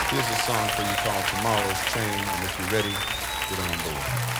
Here's a song for you called Tomorrow's Train, and if you're ready, get on board.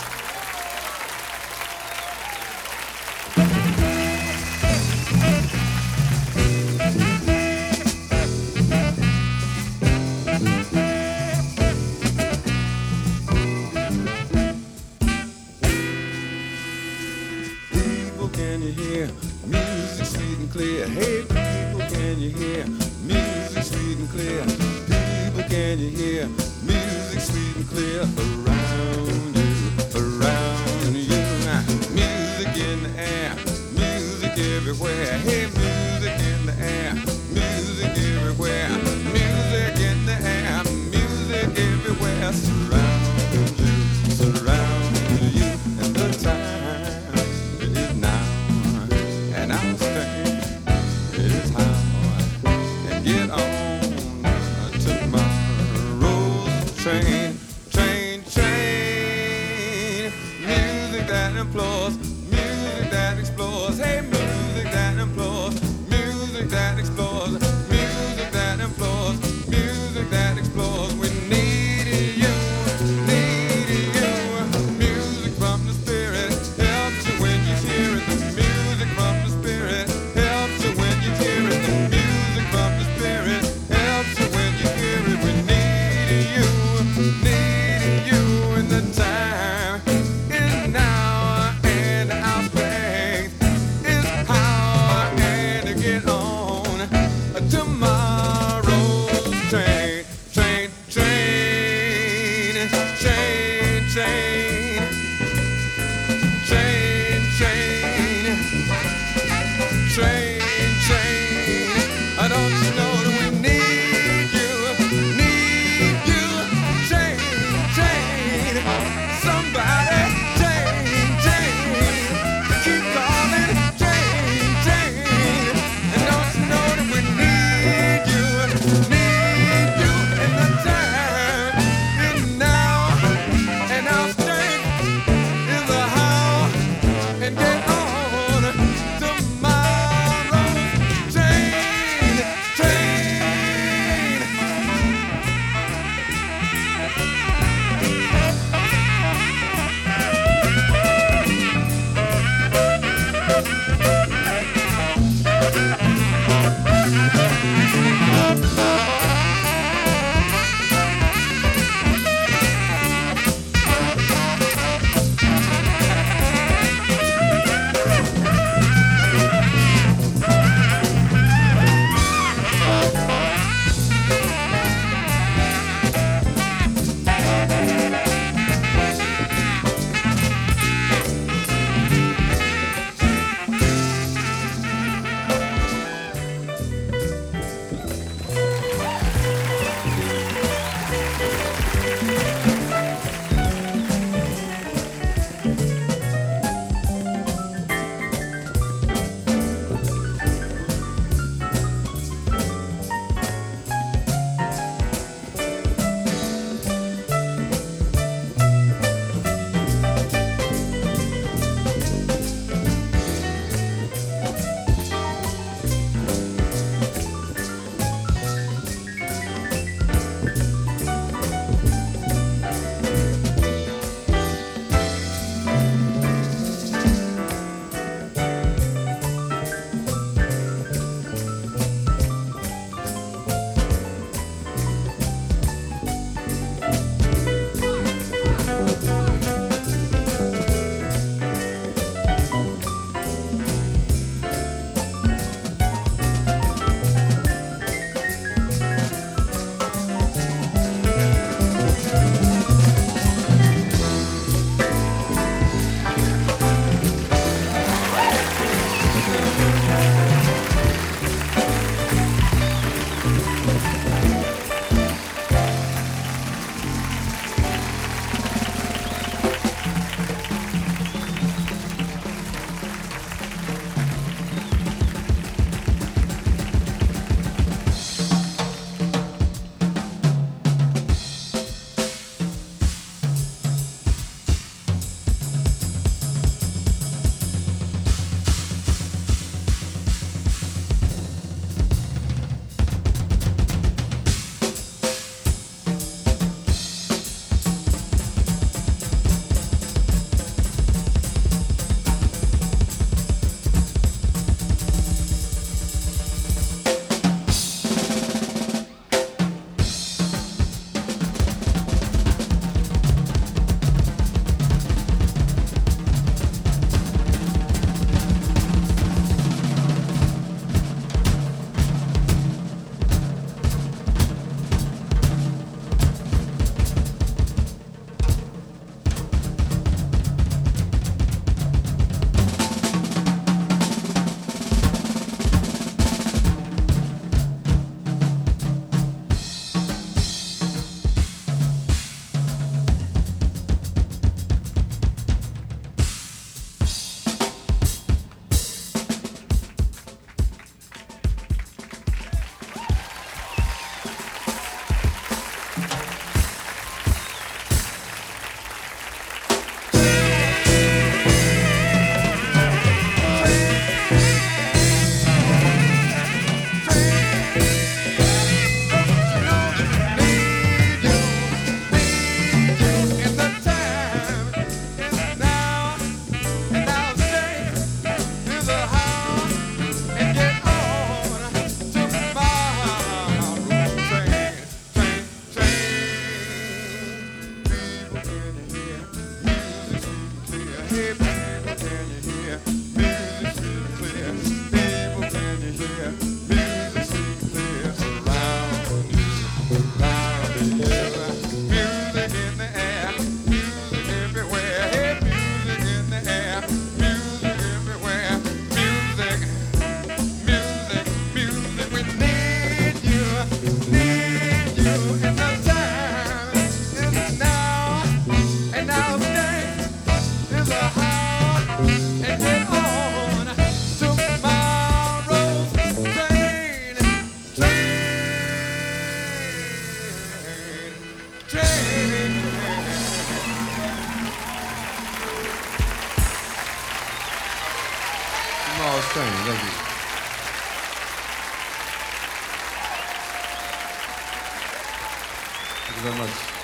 People, can you hear music sweet and clear? Hey, people, can you hear music sweet and clear? People, can you hear music sweet and clear around you, around you? Music in the air, music everywhere. Hey, music in the air, music everywhere. Music in the air, music everywhere. Surround you, and the time is now, and I'll stay. It is how, and get on tomorrow's train, train, train. Music that implores, music that explores. Hey, music that implores, music that explores, music that implores, music that explores. We need you, need you. Music from the spirit helps you when you hear it. The music from the spirit helps you when you hear it. The music from the spirit helps you when you hear it. We need you. train. Miles Train, thank you. Thank you very much.